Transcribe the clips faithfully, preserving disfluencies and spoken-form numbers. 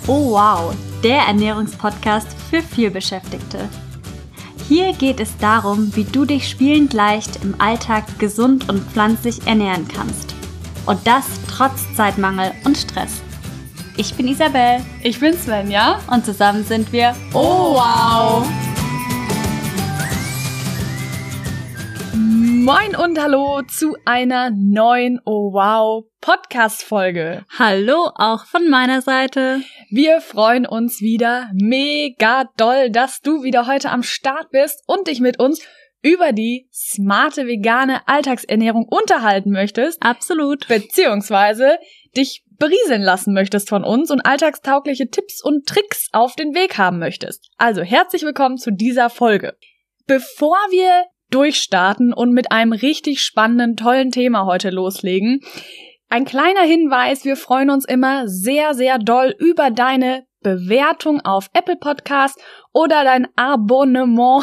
Oh wow, der Ernährungspodcast für Vielbeschäftigte. Hier geht es darum, wie du dich spielend leicht im Alltag gesund und pflanzlich ernähren kannst. Und das trotz Zeitmangel und Stress. Ich bin Isabel. Ich bin Svenja. Und zusammen sind wir Oh wow! Moin und hallo zu einer neuen Oh wow Podcast-Folge. Hallo auch von meiner Seite. Wir freuen uns wieder mega doll, dass du wieder heute am Start bist und dich mit uns über die smarte vegane Alltagsernährung unterhalten möchtest. Absolut. Beziehungsweise dich berieseln lassen möchtest von uns und alltagstaugliche Tipps und Tricks auf den Weg haben möchtest. Also herzlich willkommen zu dieser Folge. Bevor wir durchstarten und mit einem richtig spannenden, tollen Thema heute loslegen, ein kleiner Hinweis, wir freuen uns immer sehr, sehr doll über deine Bewertung auf Apple Podcast oder dein Abonnement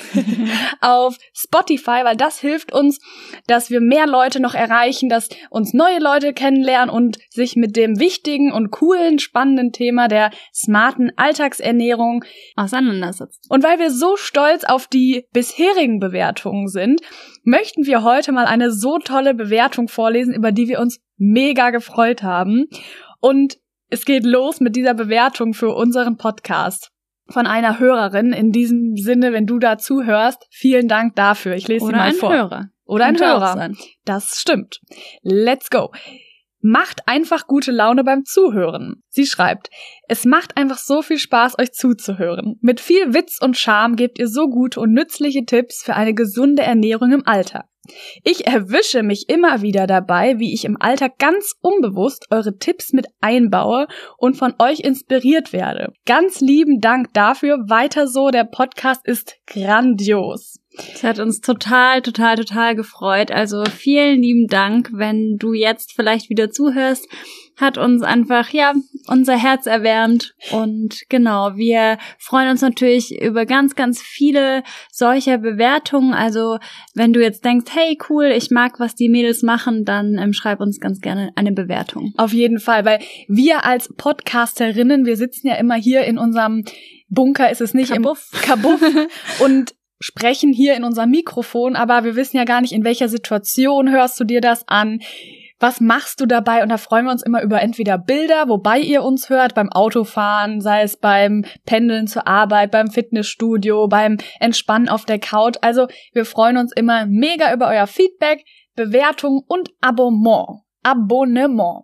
auf Spotify, weil das hilft uns, dass wir mehr Leute noch erreichen, dass uns neue Leute kennenlernen und sich mit dem wichtigen und coolen, spannenden Thema der smarten Alltagsernährung auseinandersetzen. Und weil wir so stolz auf die bisherigen Bewertungen sind, möchten wir heute mal eine so tolle Bewertung vorlesen, über die wir uns mega gefreut haben. Und es geht los mit dieser Bewertung für unseren Podcast von einer Hörerin. In diesem Sinne, wenn du da zuhörst, vielen Dank dafür. Ich lese sie mal vor. Oder ein Hörer. Oder ein Könnte Hörer. auch sein. Das stimmt. Let's go. Macht einfach gute Laune beim Zuhören. Sie schreibt, es macht einfach so viel Spaß, euch zuzuhören. Mit viel Witz und Charme gebt ihr so gute und nützliche Tipps für eine gesunde Ernährung im Alltag. Ich erwische mich immer wieder dabei, wie ich im Alltag ganz unbewusst eure Tipps mit einbaue und von euch inspiriert werde. Ganz lieben Dank dafür. Weiter so, der Podcast ist grandios. Das hat uns total, total, total gefreut. Also vielen lieben Dank, wenn du jetzt vielleicht wieder zuhörst. Hat uns einfach, ja, unser Herz erwärmt. Und genau, wir freuen uns natürlich über ganz, ganz viele solcher Bewertungen. Also wenn du jetzt denkst, hey, cool, ich mag, was die Mädels machen, dann ähm, schreib uns ganz gerne eine Bewertung. Auf jeden Fall, weil wir als Podcasterinnen, wir sitzen ja immer hier in unserem Bunker, ist es nicht Kabuff. im Kabuff und sprechen hier in unserem Mikrofon, aber wir wissen ja gar nicht, in welcher Situation hörst du dir das an. Was machst du dabei? Und da freuen wir uns immer über entweder Bilder, wobei ihr uns hört, beim Autofahren, sei es beim Pendeln zur Arbeit, beim Fitnessstudio, beim Entspannen auf der Couch. Also wir freuen uns immer mega über euer Feedback, Bewertung und Abonnement. Abonnement.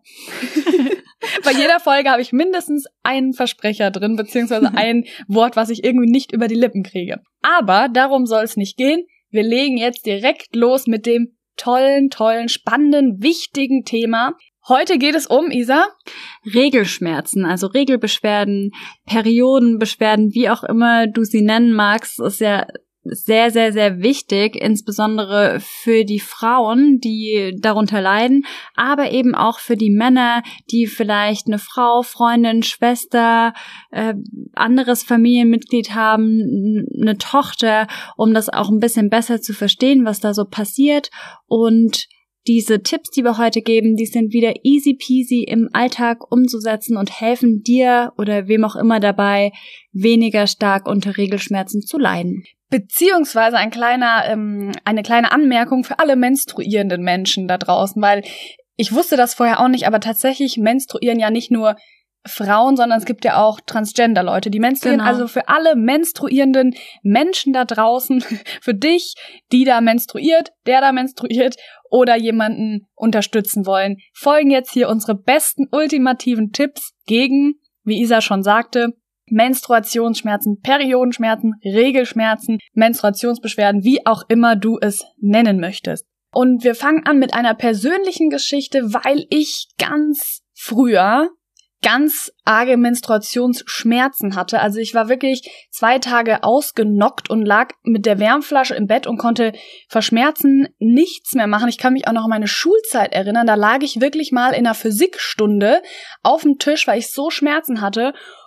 Bei jeder Folge habe ich mindestens einen Versprecher drin, beziehungsweise ein Wort, was ich irgendwie nicht über die Lippen kriege. Aber darum soll es nicht gehen. Wir legen jetzt direkt los mit dem tollen, tollen, spannenden, wichtigen Thema. Heute geht es um, Isa? Regelschmerzen, also Regelbeschwerden, Periodenbeschwerden, wie auch immer du sie nennen magst, ist ja sehr, sehr, sehr wichtig, insbesondere für die Frauen, die darunter leiden, aber eben auch für die Männer, die vielleicht eine Frau, Freundin, Schwester, äh, anderes Familienmitglied haben, eine Tochter, um das auch ein bisschen besser zu verstehen, was da so passiert. Und diese Tipps, die wir heute geben, die sind wieder easy peasy im Alltag umzusetzen und helfen dir oder wem auch immer dabei, weniger stark unter Regelschmerzen zu leiden. Beziehungsweise ein kleiner, ähm, eine kleine Anmerkung für alle menstruierenden Menschen da draußen, weil ich wusste das vorher auch nicht, aber tatsächlich menstruieren ja nicht nur Frauen, sondern es gibt ja auch Transgender-Leute, die menstruieren. Genau. Also für alle menstruierenden Menschen da draußen, für dich, die da menstruiert, der da menstruiert oder jemanden unterstützen wollen, folgen jetzt hier unsere besten ultimativen Tipps gegen, wie Isa schon sagte, Menstruationsschmerzen, Periodenschmerzen, Regelschmerzen, Menstruationsbeschwerden, wie auch immer du es nennen möchtest. Und wir fangen an mit einer persönlichen Geschichte, weil ich ganz früher ganz arge Menstruationsschmerzen hatte. Also ich war wirklich zwei Tage ausgenockt und lag mit der Wärmflasche im Bett und konnte vor Schmerzen nichts mehr machen. Ich kann mich auch noch an meine Schulzeit erinnern. Da lag ich wirklich mal in einer Physikstunde auf dem Tisch, weil ich so Schmerzen hatte.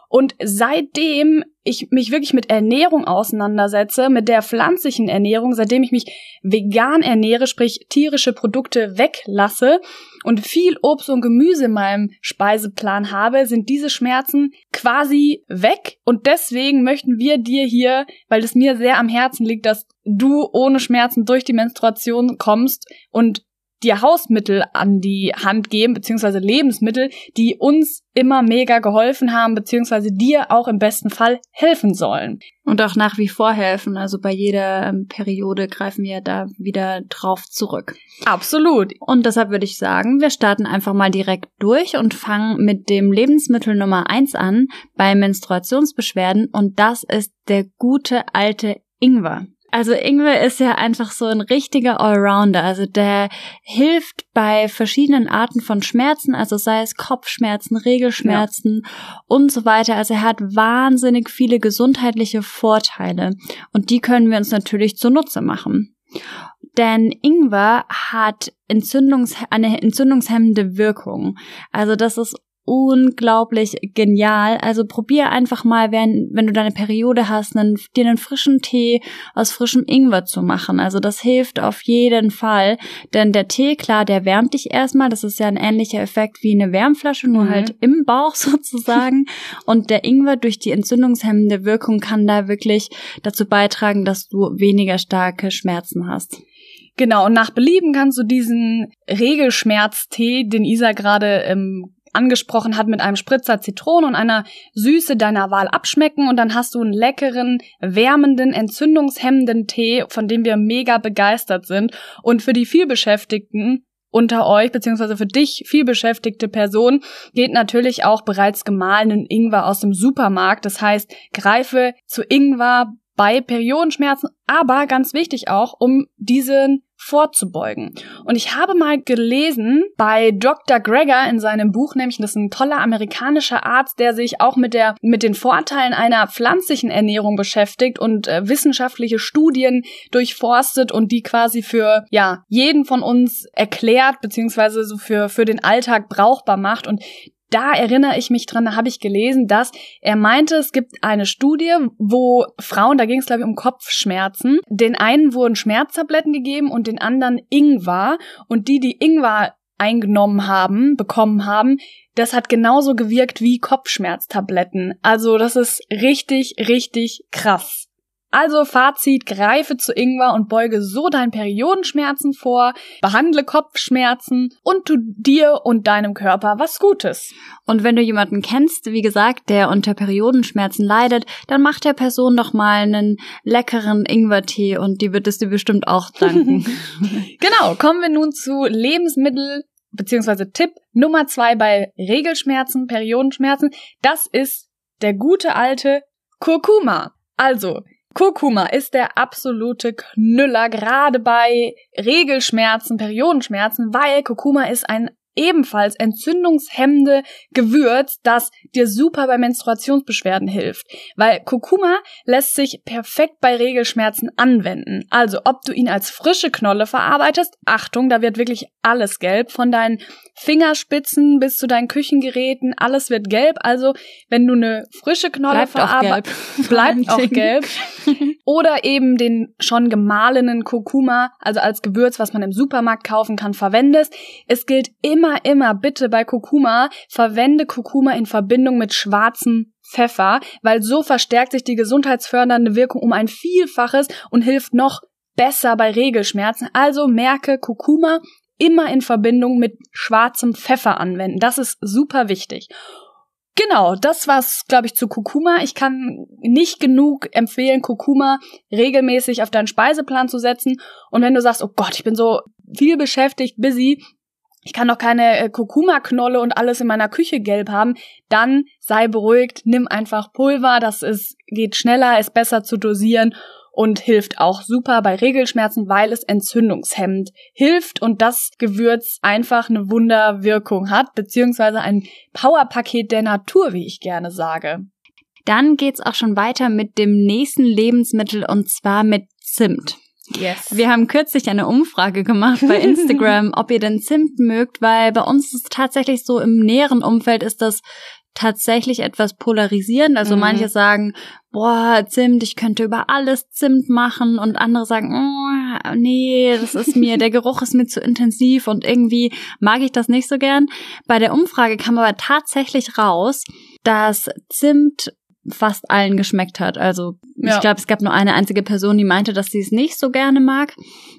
Und seitdem ich mich wirklich mit Ernährung auseinandersetze, mit der pflanzlichen Ernährung, seitdem ich mich vegan ernähre, sprich tierische Produkte weglasse und viel Obst und Gemüse in meinem Speiseplan habe, sind diese Schmerzen quasi weg. Und deswegen möchten wir dir hier, weil es mir sehr am Herzen liegt, dass du ohne Schmerzen durch die Menstruation kommst und dir Hausmittel an die Hand geben, beziehungsweise Lebensmittel, die uns immer mega geholfen haben, beziehungsweise dir auch im besten Fall helfen sollen. Und auch nach wie vor helfen. Also bei jeder ähm, Periode greifen wir da wieder drauf zurück. Absolut. Und deshalb würde ich sagen, wir starten einfach mal direkt durch und fangen mit dem Lebensmittel Nummer eins an bei Menstruationsbeschwerden. Und das ist der gute alte Ingwer. Also Ingwer ist ja einfach so ein richtiger Allrounder, also der hilft bei verschiedenen Arten von Schmerzen, also sei es Kopfschmerzen, Regelschmerzen ja. und so weiter. Also er hat wahnsinnig viele gesundheitliche Vorteile und die können wir uns natürlich zunutze machen. Denn Ingwer hat Entzündungs- eine entzündungshemmende Wirkung. Also das ist unglaublich genial. Also probier einfach mal, wenn, wenn du deine Periode hast, einen, dir einen frischen Tee aus frischem Ingwer zu machen. Also das hilft auf jeden Fall. Denn der Tee, klar, der wärmt dich erstmal. Das ist ja ein ähnlicher Effekt wie eine Wärmflasche, nur mhm. halt im Bauch sozusagen. Und der Ingwer durch die entzündungshemmende Wirkung kann da wirklich dazu beitragen, dass du weniger starke Schmerzen hast. Genau, und nach Belieben kannst du diesen Regelschmerztee, den Isa gerade ähm, angesprochen hat, mit einem Spritzer Zitrone und einer Süße deiner Wahl abschmecken und dann hast du einen leckeren, wärmenden, entzündungshemmenden Tee, von dem wir mega begeistert sind. Und für die vielbeschäftigten unter euch, beziehungsweise für dich vielbeschäftigte Person, geht natürlich auch bereits gemahlenen Ingwer aus dem Supermarkt. Das heißt, greife zu Ingwer bei Periodenschmerzen, aber ganz wichtig auch, um diesen vorzubeugen. Und ich habe mal gelesen bei Doktor Greger in seinem Buch, nämlich das ist ein toller amerikanischer Arzt, der sich auch mit der mit den Vorteilen einer pflanzlichen Ernährung beschäftigt und äh, wissenschaftliche Studien durchforstet und die quasi für ja jeden von uns erklärt beziehungsweise so für für den Alltag brauchbar macht. Und da erinnere ich mich dran, da habe ich gelesen, dass er meinte, es gibt eine Studie, wo Frauen, da ging es glaube ich um Kopfschmerzen, den einen wurden Schmerztabletten gegeben und den anderen Ingwer und die, die Ingwer eingenommen haben, bekommen haben, das hat genauso gewirkt wie Kopfschmerztabletten. Also das ist richtig, richtig krass. Also Fazit, greife zu Ingwer und beuge so deinen Periodenschmerzen vor, behandle Kopfschmerzen und tu dir und deinem Körper was Gutes. Und wenn du jemanden kennst, wie gesagt, der unter Periodenschmerzen leidet, dann mach der Person doch mal einen leckeren Ingwertee und die wird es dir bestimmt auch danken. Genau, kommen wir nun zu Lebensmittel beziehungsweise Tipp Nummer zwei bei Regelschmerzen, Periodenschmerzen. Das ist der gute alte Kurkuma. Also Kurkuma ist der absolute Knüller, gerade bei Regelschmerzen, Periodenschmerzen, weil Kurkuma ist ein ebenfalls entzündungshemmende Gewürz, das dir super bei Menstruationsbeschwerden hilft. Weil Kurkuma lässt sich perfekt bei Regelschmerzen anwenden. Also ob du ihn als frische Knolle verarbeitest, Achtung, da wird wirklich alles gelb, von deinen Fingerspitzen bis zu deinen Küchengeräten, alles wird gelb. Also wenn du eine frische Knolle verarbeitest, bleibt auch gelb. Oder eben den schon gemahlenen Kurkuma, also als Gewürz, was man im Supermarkt kaufen kann, verwendest. Es gilt immer Immer, immer bitte bei Kurkuma, verwende Kurkuma in Verbindung mit schwarzem Pfeffer, weil so verstärkt sich die gesundheitsfördernde Wirkung um ein Vielfaches und hilft noch besser bei Regelschmerzen. Also merke, Kurkuma immer in Verbindung mit schwarzem Pfeffer anwenden. Das ist super wichtig. Genau, das war's, glaube ich, zu Kurkuma. Ich kann nicht genug empfehlen, Kurkuma regelmäßig auf deinen Speiseplan zu setzen. Und wenn du sagst, oh Gott, ich bin so viel beschäftigt, busy, ich kann doch keine äh, Kurkuma-Knolle und alles in meiner Küche gelb haben, dann sei beruhigt, nimm einfach Pulver, das ist geht schneller, ist besser zu dosieren und hilft auch super bei Regelschmerzen, weil es entzündungshemmend hilft und das Gewürz einfach eine Wunderwirkung hat, beziehungsweise ein Powerpaket der Natur, wie ich gerne sage. Dann geht's auch schon weiter mit dem nächsten Lebensmittel und zwar mit Zimt. Yes. Wir haben kürzlich eine Umfrage gemacht bei Instagram, ob ihr denn Zimt mögt, weil bei uns ist es tatsächlich so, im näheren Umfeld ist das tatsächlich etwas polarisierend. Also mhm. manche sagen, boah, Zimt, ich könnte über alles Zimt machen, und andere sagen, oh, nee, das ist mir, der Geruch ist mir zu intensiv und irgendwie mag ich das nicht so gern. Bei der Umfrage kam aber tatsächlich raus, dass Zimt fast allen geschmeckt hat. Also ja. ich glaube, es gab nur eine einzige Person, die meinte, dass sie es nicht so gerne mag.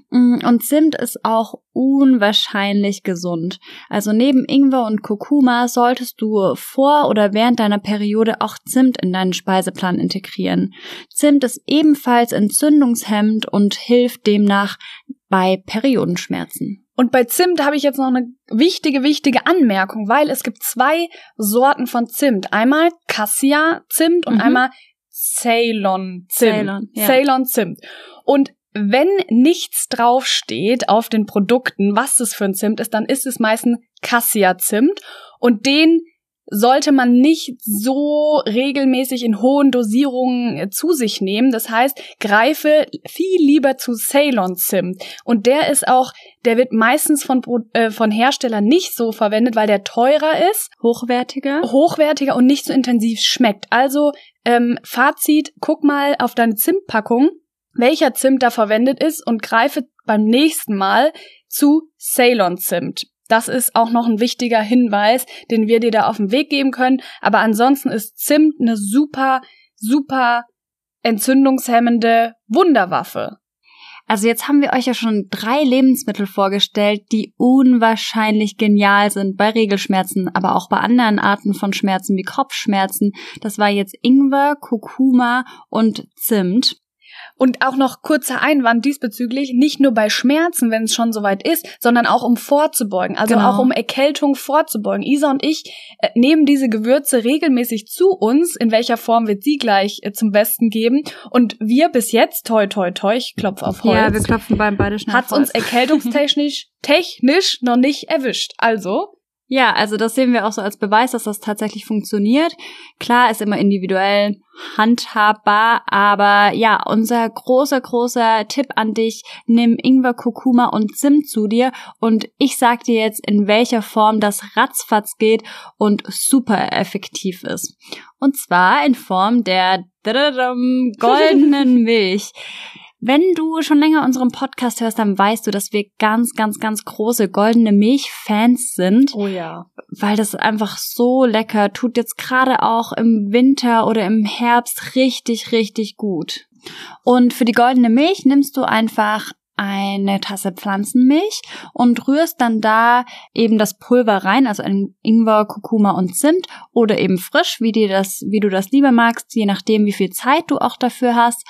Und Zimt ist auch unwahrscheinlich gesund. Also neben Ingwer und Kurkuma solltest du vor oder während deiner Periode auch Zimt in deinen Speiseplan integrieren. Zimt ist ebenfalls entzündungshemmend und hilft demnach bei Periodenschmerzen. Und bei Zimt habe ich jetzt noch eine wichtige, wichtige Anmerkung, weil es gibt zwei Sorten von Zimt. Einmal Cassia-Zimt und mhm. einmal Ceylon-Zimt. Ceylon, ja. Ceylon-Zimt. Und wenn nichts draufsteht auf den Produkten, was das für ein Zimt ist, dann ist es meistens Cassia-Zimt. Und den sollte man nicht so regelmäßig in hohen Dosierungen zu sich nehmen. Das heißt, greife viel lieber zu Ceylon-Zimt. Und der ist auch, der wird meistens von, äh, von Herstellern nicht so verwendet, weil der teurer ist. Hochwertiger. Hochwertiger und nicht so intensiv schmeckt. Also, ähm, Fazit, guck mal auf deine Zimtpackung, welcher Zimt da verwendet ist, und greife beim nächsten Mal zu Ceylon-Zimt. Das ist auch noch ein wichtiger Hinweis, den wir dir da auf den Weg geben können. Aber ansonsten ist Zimt eine super, super entzündungshemmende Wunderwaffe. Also jetzt haben wir euch ja schon drei Lebensmittel vorgestellt, die unwahrscheinlich genial sind bei Regelschmerzen, aber auch bei anderen Arten von Schmerzen wie Kopfschmerzen. Das war jetzt Ingwer, Kurkuma und Zimt. Und auch noch kurzer Einwand diesbezüglich, nicht nur bei Schmerzen, wenn es schon soweit ist, sondern auch um vorzubeugen, also genau. auch um Erkältung vorzubeugen. Isa und ich äh, nehmen diese Gewürze regelmäßig zu uns, in welcher Form wird sie gleich äh, zum Besten geben. Und wir bis jetzt, toi toi toi, ich klopfe auf Holz. Ja, wir klopfen beim beide schnell hat's uns erkältungstechnisch technisch noch nicht erwischt. Also... Ja, also das sehen wir auch so als Beweis, dass das tatsächlich funktioniert. Klar, ist immer individuell handhabbar, aber ja, unser großer, großer Tipp an dich, nimm Ingwer, Kurkuma und Zimt zu dir, und ich sag dir jetzt, in welcher Form das ratzfatz geht und super effektiv ist. Und zwar in Form der goldenen Milch. Wenn du schon länger unseren Podcast hörst, dann weißt du, dass wir ganz, ganz, ganz große goldene Milch-Fans sind. Oh ja. Weil das einfach so lecker tut, jetzt gerade auch im Winter oder im Herbst richtig, richtig gut. Und für die goldene Milch nimmst du einfach eine Tasse Pflanzenmilch und rührst dann da eben das Pulver rein, also ein Ingwer, Kurkuma und Zimt, oder eben frisch, wie dir das, wie du das lieber magst, je nachdem, wie viel Zeit du auch dafür hast.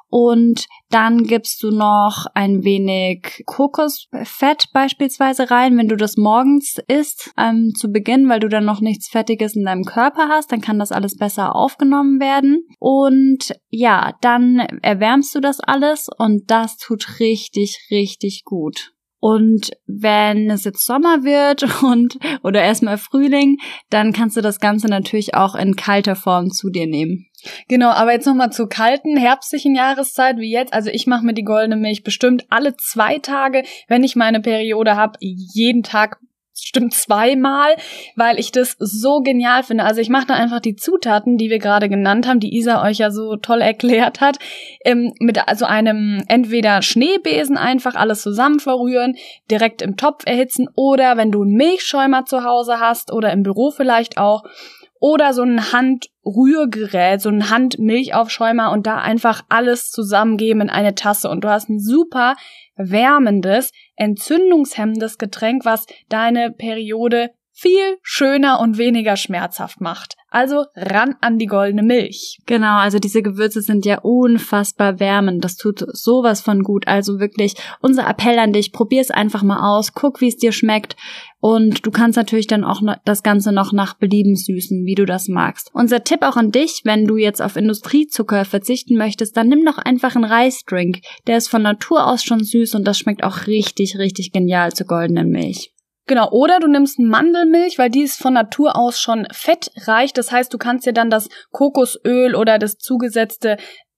Und dann gibst du noch ein wenig Kokosfett beispielsweise rein, wenn du das morgens isst, ähm, zu Beginn, weil du dann noch nichts Fettiges in deinem Körper hast, dann kann das alles besser aufgenommen werden. Und ja, dann erwärmst du das alles und das tut richtig, richtig gut. Und wenn es jetzt Sommer wird und oder erstmal Frühling, dann kannst du das Ganze natürlich auch in kalter Form zu dir nehmen. Genau, aber jetzt nochmal zur kalten, herbstlichen Jahreszeit wie jetzt. Also ich mache mir die goldene Milch bestimmt alle zwei Tage, wenn ich meine Periode habe, jeden Tag stimmt zweimal, weil ich das so genial finde. Also ich mache da einfach die Zutaten, die wir gerade genannt haben, die Isa euch ja so toll erklärt hat, ähm, mit also einem entweder Schneebesen einfach alles zusammen verrühren, direkt im Topf erhitzen, oder wenn du einen Milchschäumer zu Hause hast oder im Büro vielleicht auch, oder so ein Handrührgerät, so ein Handmilchaufschäumer, und da einfach alles zusammengeben in eine Tasse und du hast ein super wärmendes, entzündungshemmendes Getränk, was deine Periode viel schöner und weniger schmerzhaft macht. Also ran an die goldene Milch. Genau, also diese Gewürze sind ja unfassbar wärmend. Das tut sowas von gut. Also wirklich unser Appell an dich, probier's einfach mal aus, guck, wie es dir schmeckt. Und du kannst natürlich dann auch das Ganze noch nach Belieben süßen, wie du das magst. Unser Tipp auch an dich, wenn du jetzt auf Industriezucker verzichten möchtest, dann nimm doch einfach einen Reisdrink. Der ist von Natur aus schon süß und das schmeckt auch richtig, richtig genial zur goldenen Milch. Genau, oder du nimmst Mandelmilch, weil die ist von Natur aus schon fettreich. Das heißt, du kannst dir dann das Kokosöl oder das zugesetzte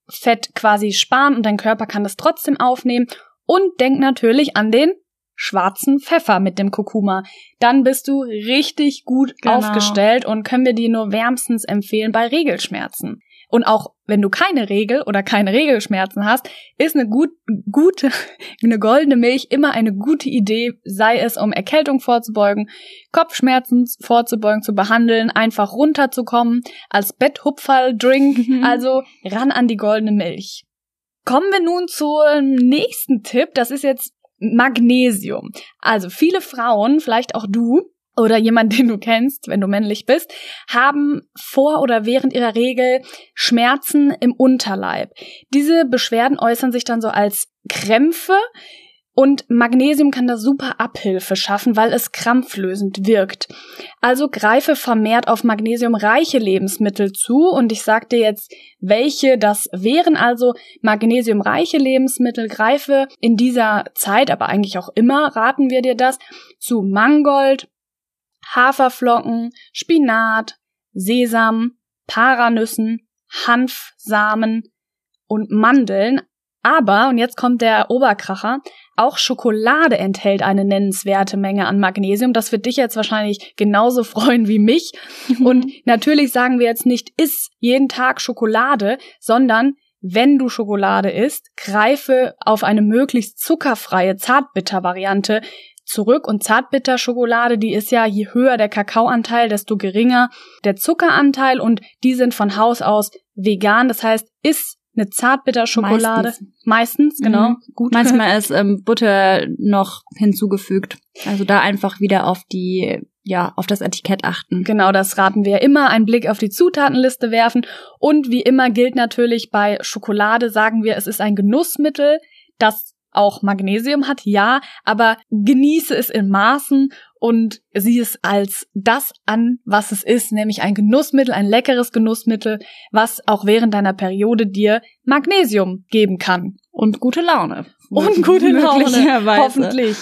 Fett quasi sparen und dein Körper kann das trotzdem aufnehmen. Und denk natürlich an den schwarzen Pfeffer mit dem Kurkuma. Dann bist du richtig gut genau. aufgestellt und können wir dir nur wärmstens empfehlen bei Regelschmerzen. Und auch wenn du keine Regel oder keine Regelschmerzen hast, ist eine gut, gute, eine goldene Milch immer eine gute Idee, sei es um Erkältung vorzubeugen, Kopfschmerzen vorzubeugen, zu behandeln, einfach runterzukommen, als Betthupferl-Drink, mhm. also ran an die goldene Milch. Kommen wir nun zum nächsten Tipp, das ist jetzt Magnesium. Also viele Frauen, vielleicht auch du, oder jemand, den du kennst, wenn du männlich bist, haben vor oder während ihrer Regel Schmerzen im Unterleib. Diese Beschwerden äußern sich dann so als Krämpfe und Magnesium kann da super Abhilfe schaffen, weil es krampflösend wirkt. Also greife vermehrt auf magnesiumreiche Lebensmittel zu und ich sag dir jetzt, welche das wären. Also magnesiumreiche Lebensmittel, greife in dieser Zeit, aber eigentlich auch immer, raten wir dir das, zu Mangold, Haferflocken, Spinat, Sesam, Paranüssen, Hanfsamen und Mandeln. Aber, und jetzt kommt der Oberkracher, auch Schokolade enthält eine nennenswerte Menge an Magnesium. Das wird dich jetzt wahrscheinlich genauso freuen wie mich. Und natürlich sagen wir jetzt nicht, iss jeden Tag Schokolade, sondern wenn du Schokolade isst, greife auf eine möglichst zuckerfreie Zartbitter-Variante zurück. Und Zartbitterschokolade, die ist ja, je höher der Kakaoanteil, desto geringer der Zuckeranteil und die sind von Haus aus vegan. Das heißt, iss eine Zartbitterschokolade. Meistens, Meistens genau. Mhm. Gut. Manchmal ist ähm, Butter noch hinzugefügt. Also da einfach wieder auf die, ja, auf das Etikett achten. Genau, das raten wir immer. Einen Blick auf die Zutatenliste werfen. Und wie immer gilt natürlich bei Schokolade, sagen wir, es ist ein Genussmittel, das auch Magnesium hat, ja, aber genieße es in Maßen und sieh es als das an, was es ist, nämlich ein Genussmittel, ein leckeres Genussmittel, was auch während deiner Periode dir Magnesium geben kann. Und gute Laune. Und gute Laune, hoffentlich.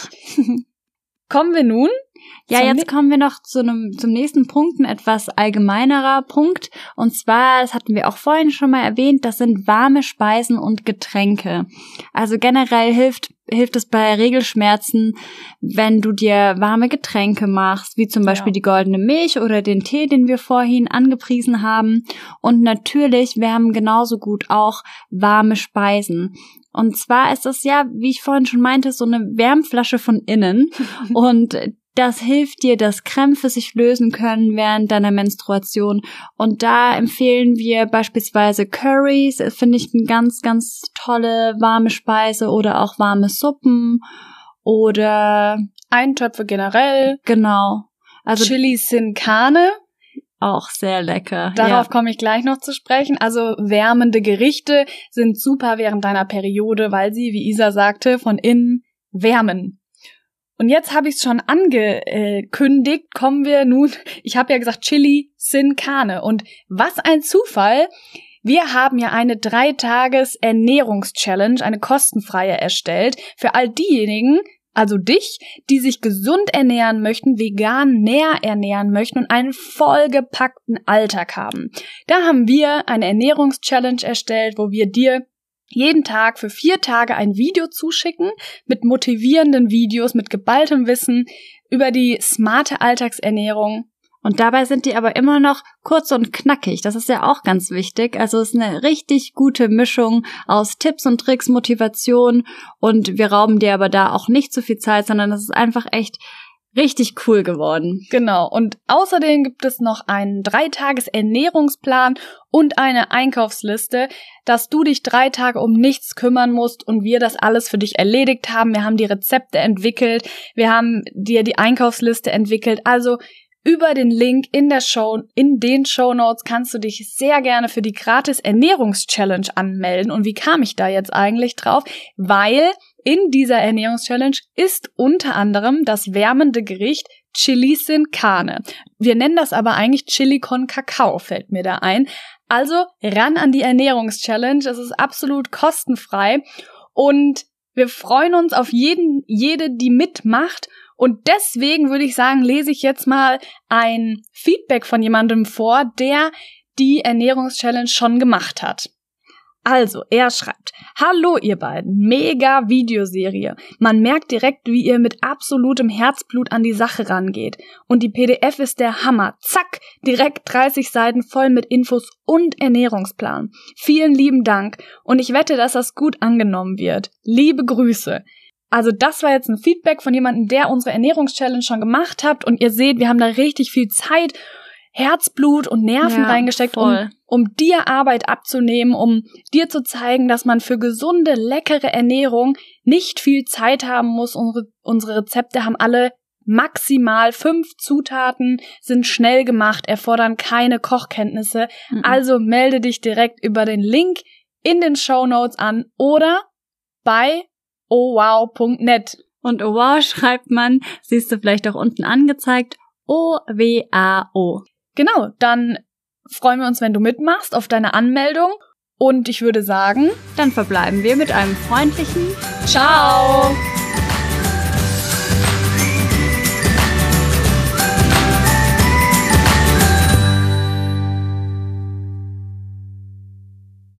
Kommen wir nun? Ja, jetzt kommen wir noch zu einem, zum nächsten Punkt, ein etwas allgemeinerer Punkt. Und zwar, das hatten wir auch vorhin schon mal erwähnt, das sind warme Speisen und Getränke. Also generell hilft, hilft es bei Regelschmerzen, wenn du dir warme Getränke machst, wie zum Beispiel ja. die goldene Milch oder den Tee, den wir vorhin angepriesen haben. Und natürlich wärmen genauso gut auch warme Speisen. Und zwar ist es ja, wie ich vorhin schon meinte, so eine Wärmflasche von innen. Und das hilft dir, dass Krämpfe sich lösen können während deiner Menstruation. Und da empfehlen wir beispielsweise Currys, finde ich eine ganz, ganz tolle warme Speise, oder auch warme Suppen oder Eintöpfe generell. Genau. Also Chili sin Carne. Auch sehr lecker. Darauf ja. komme ich gleich noch zu sprechen. Also wärmende Gerichte sind super während deiner Periode, weil sie, wie Isa sagte, von innen wärmen. Und jetzt habe ich es schon angekündigt, kommen wir nun, ich habe ja gesagt Chili sin Carne. Und was ein Zufall, wir haben ja eine Drei-Tages-Ernährungs-Challenge, eine kostenfreie erstellt, für all diejenigen, also dich, die sich gesund ernähren möchten, vegan näher ernähren möchten und einen vollgepackten Alltag haben. Da haben wir eine Ernährungs-Challenge erstellt, wo wir dir jeden Tag für vier Tage ein Video zuschicken mit motivierenden Videos, mit geballtem Wissen über die smarte Alltagsernährung. Und dabei sind die aber immer noch kurz und knackig. Das ist ja auch ganz wichtig. Also es ist eine richtig gute Mischung aus Tipps und Tricks, Motivation. Und wir rauben dir aber da auch nicht zu viel Zeit, sondern es ist einfach echt richtig cool geworden. Genau. Und außerdem gibt es noch einen Drei-Tages-Ernährungsplan und eine Einkaufsliste, dass du dich drei Tage um nichts kümmern musst und wir das alles für dich erledigt haben. Wir haben die Rezepte entwickelt. Wir haben dir die Einkaufsliste entwickelt. Also über den Link in der Show, in den Shownotes kannst du dich sehr gerne für die gratis Ernährungs-Challenge anmelden. Und wie kam ich da jetzt eigentlich drauf? Weil in dieser Ernährungs-Challenge ist unter anderem das wärmende Gericht Chili sin Carne. Wir nennen das aber eigentlich Chili con Kakao, fällt mir da ein. Also ran an die Ernährungs-Challenge. Es ist absolut kostenfrei und wir freuen uns auf jeden, jede, die mitmacht. Und deswegen würde ich sagen, lese ich jetzt mal ein Feedback von jemandem vor, der die Ernährungs-Challenge schon gemacht hat. Also, er schreibt, hallo ihr beiden, mega Videoserie. Man merkt direkt, wie ihr mit absolutem Herzblut an die Sache rangeht. Und die P D F ist der Hammer. Zack, direkt dreißig Seiten voll mit Infos und Ernährungsplan. Vielen lieben Dank und ich wette, dass das gut angenommen wird. Liebe Grüße. Also das war jetzt ein Feedback von jemandem, der unsere Ernährungschallenge schon gemacht hat und ihr seht, wir haben da richtig viel Zeit, Herzblut und Nerven ja, reingesteckt, um, um dir Arbeit abzunehmen, um dir zu zeigen, dass man für gesunde, leckere Ernährung nicht viel Zeit haben muss. Unsere, unsere Rezepte haben alle maximal fünf Zutaten, sind schnell gemacht, erfordern keine Kochkenntnisse. Mhm. Also melde dich direkt über den Link in den Shownotes an oder bei o wow punkt net. Und O W O W schreibt man, siehst du vielleicht auch unten angezeigt, O W A O. Genau, dann freuen wir uns, wenn du mitmachst auf deine Anmeldung. Und ich würde sagen, dann verbleiben wir mit einem freundlichen Ciao!